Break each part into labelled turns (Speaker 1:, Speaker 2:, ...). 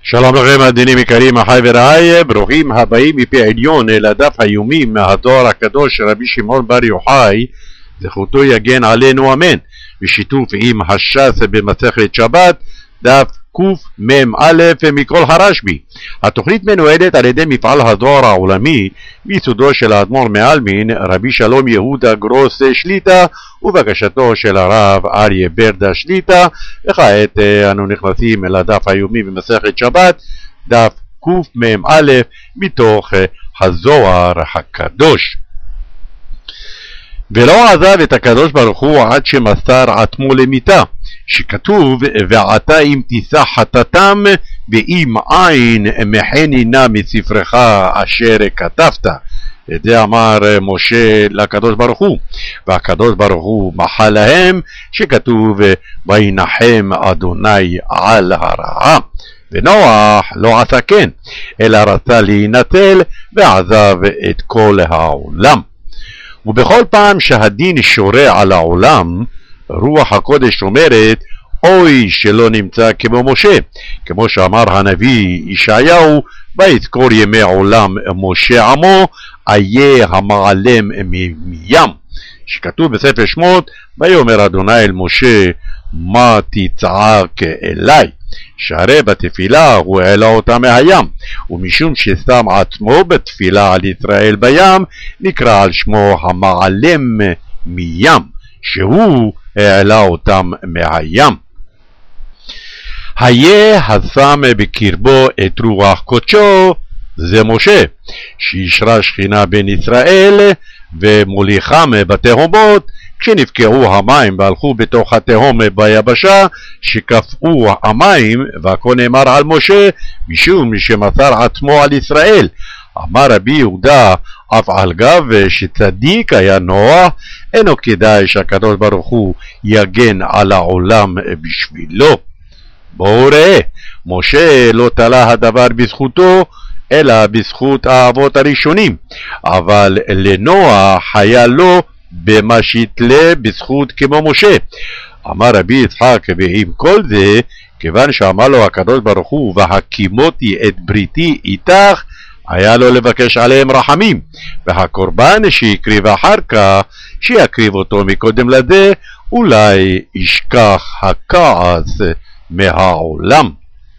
Speaker 1: שלום לכם מאזינים יקרים, אחי ורעי, ברוכים הבאים מפי עליון אל הדף היומי מהדואר הקדוש רבי שמעון בר יוחאי, זכותו יגן עלינו אמן, בשיתוף עם הש"ס במסכת שבת, דף קמ"א מכל הרשב"י. התוכנית מנוהלת על ידי מפעל הדואר העולמי מיסודו של האדמו"ר מעלמין רבי שלום יהודה גרוס שליט"א ובקשתו של הרב אריה ברדה שליט"א. וכעת אנו נכנסים אל הדף היומי במסכת שבת, דף קמ"א מתוך הזוהר הקדוש. ולא עזב את הקדוש ברוך הוא עד שמסר עצמו למיתה, שכתוב ועתה אם תישא חטאתם ואם אין מחני נא מספרך אשר כתבת. את זה אמר משה לקדוש ברוך הוא, והקדוש ברוך הוא מחל להם, שכתוב וינחם אדוני על הרעה. ונוח לא עשה כן, אלא רצה להינצל ועזב את כל העולם. ובכל פעם שהדין שורה על העולם, רוח הקודש אומרת אוי שלא נמצא כמו משה, כמו שאמר הנביא ישעיהו ויזכור ימי עולם משה עמו איה המעלם מים, שכתוב בספר שמות ויאמר אדוני אל משה מה תצעק אליי, שהרי בתפילה הוא העלה אותה מהים, ומשום ששם עצמו בתפילה על ישראל בים נקרא על שמו המעלם מים, שהוא העלה אותם מהים. היה השם בקרבו את רוח קודשו, זה משה, שישרה שכינה בין ישראל ומוליכם בתהומות, כשנפקעו המים והלכו בתוך התהום ביבשה, שקפאו המים, והכל נאמר על משה משום שמסר עצמו על ישראל. אמר רבי יהודה אף על גב שצדיק היה נוח, אינו כדאי שהקדוש ברוך הוא יגן על העולם בשבילו. בואו ראה, משה לא תלה הדבר בזכותו אלא בזכות האבות הראשונים, אבל לנוח היה לו במה שיתלה בזכות כמו משה. אמר רבי יצחק ועם כל זה, כיוון שאמר לו הקדוש ברוך הוא והקימותי את בריתי איתך, היה לו לבקש עליהם רחמים, והקורבן שיקריב אחר כך שיקריב אותו מקודם לזה, אולי ישכח הכעס מהעולם.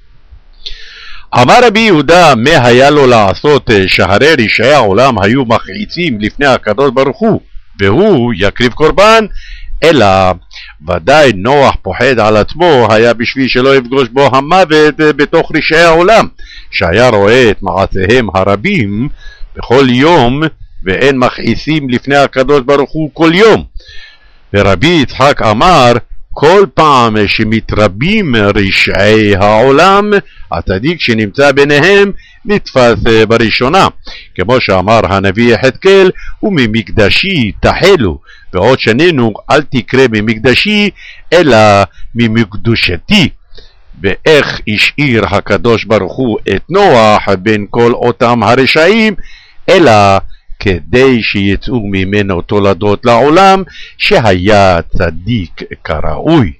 Speaker 1: אמר רבי יהודה מה היה לו לעשות שהרי רשעי העולם היו מכעיסים לפני הקדוש ברוך הוא והוא יקריב קורבן, אלא ודאי נוח פוחד על עצמו היה בשביל שלא יפגוש בו המוות בתוך רשעי העולם, שהיה רואה את מעשיהם הרבים בכל יום, ואין מכעיסים לפני הקדוש ברוך הוא כל יום. ורבי יצחק אמר כל פעם שמתרבים רשעי העולם, הצדיק שנמצא ביניהם נתפס בראשונה, כמו שאמר הנביא יחזקאל וממקדשי תחלו, ועוד שנינו אל תקרא ממקדשי אלא ממקדושתי. ואיך השאיר הקדוש ברוך הוא את נוח בין כל אותם הרשעים, אלא כדי שיצאו ממנו תולדות לעולם שהיה צדיק כראוי.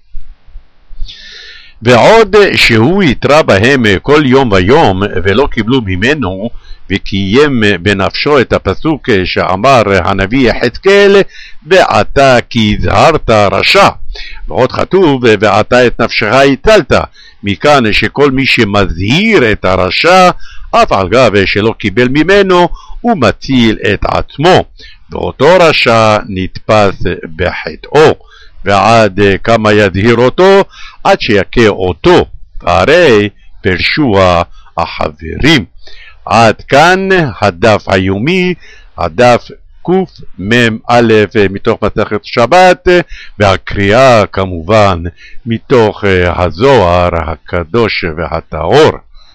Speaker 1: ועוד שהוא יתרה בהם כל יום ויום ולא קיבלו ממנו, וקיים בנפשו את הפסוק שאמר הנביא יחזקאל ועתה כי הזהרת רשע, ועוד כתוב ועתה את נפשך הצלת, מכאן שכל מי שמזהיר את הרשע אף על גב שלא קיבל ממנו הוא מציל את עצמו, ואותו רשע נתפס בחטאו, ועד כמה יזהיר אותו עד שיקה אותו, והרי פרשו החברים. עד כאן הדף היומי, הדף קמ"א מתוך מסכת שבת, והקריאה כמובן מתוך הזוהר הקדוש והטהור.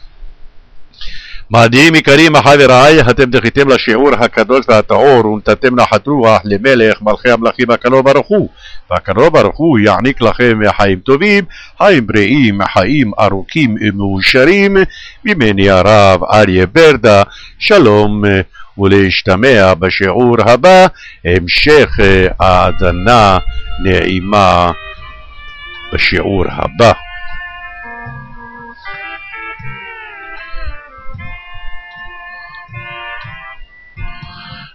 Speaker 1: מאזינים יקרים, אחי ורעי, אתם זכיתם לשיעור הקדוש והטהור ונתתם נחת רוח למלך מלכי המלכים הקדוש ברוך הוא, והקדוש ברוך הוא יעניק לכם חיים טובים, חיים בריאים, חיים ארוכים ומאושרים. ממני הרב אריה ברדה, שלום ולהשתמע בשיעור הבא. המשך האזנה נעימה בשיעור הבא.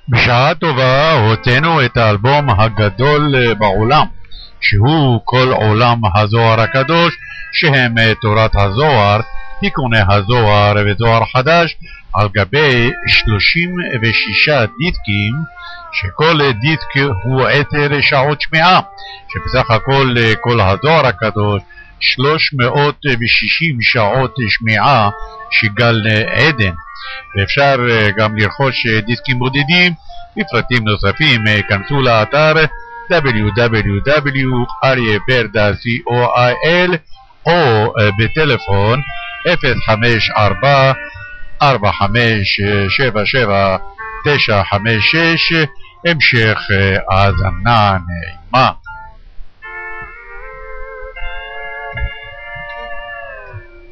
Speaker 1: בשעה טובה הוצאנו את האלבום הגדול בעולם, שהוא כל עולם הזוהר הקדוש, שהם תורת הזוהר, תיקוני הזוהר וזוהר חדש, על גבי 36 דיסקים, שכל דיסק הוא 10 שעות שמיעה, שבסך הכל כל הזוהר הקדוש 360 שעות שמיעה שגל עדן. ואפשר גם לרכוש דיסקים בודדים. לפרטים נוספים כנסו לאתר www.aryeverda.co.il או בטלפון 054-4577-956. המשך האזנה נעימה.